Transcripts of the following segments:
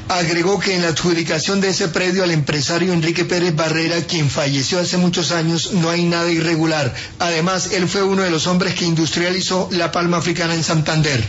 Agregó que en la adjudicación de ese predio al empresario Enrique Pérez Barrera, quien falleció hace muchos años, no hay nada irregular. Además, él fue uno de los hombres que industrializó la palma africana en Santander.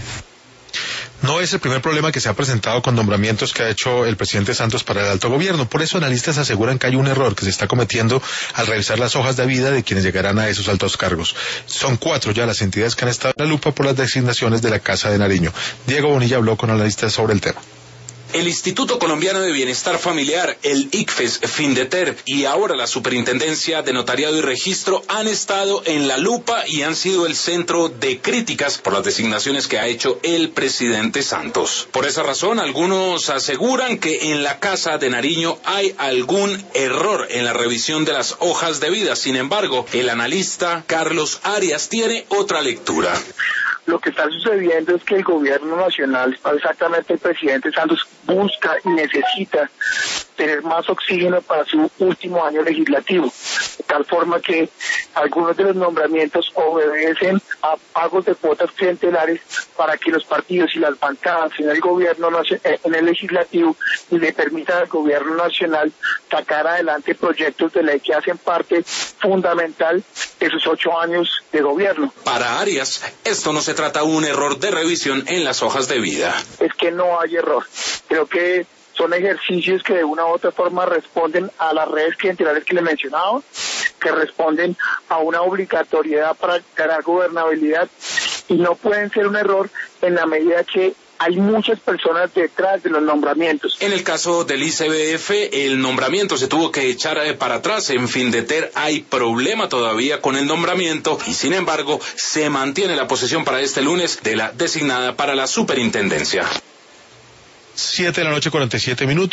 No es el primer problema que se ha presentado con nombramientos que ha hecho el presidente Santos para el alto gobierno. Por eso analistas aseguran que hay un error que se está cometiendo al revisar las hojas de vida de quienes llegarán a esos altos cargos. Son 4 ya las entidades que han estado en la lupa por las designaciones de la Casa de Nariño. Diego Bonilla habló con analistas sobre el tema. El Instituto Colombiano de Bienestar Familiar, el ICFES, Findeter y ahora la Superintendencia de Notariado y Registro han estado en la lupa y han sido el centro de críticas por las designaciones que ha hecho el presidente Santos. Por esa razón, algunos aseguran que en la Casa de Nariño hay algún error en la revisión de las hojas de vida. Sin embargo, el analista Carlos Arias tiene otra lectura. Lo que está sucediendo es que el gobierno nacional, exactamente el presidente Santos, busca y necesita tener más oxígeno para su último año legislativo, de tal forma que algunos de los nombramientos obedecen a pagos de cuotas clientelares para que los partidos y las bancadas en el gobierno, en el legislativo, le permitan al gobierno nacional sacar adelante proyectos de ley que hacen parte fundamental de sus 8 años de gobierno. Para Arias, esto no se trata de un error de revisión en las hojas de vida. Es que no hay error. Creo que son ejercicios que de una u otra forma responden a las redes clientelares que le mencionaba, que responden a una obligatoriedad para ganar gobernabilidad y no pueden ser un error en la medida que hay muchas personas detrás de los nombramientos. En el caso del ICBF, el nombramiento se tuvo que echar para atrás. En Findeter hay problema todavía con el nombramiento y sin embargo se mantiene la posesión para este lunes de la designada para la superintendencia. 7:47 p.m.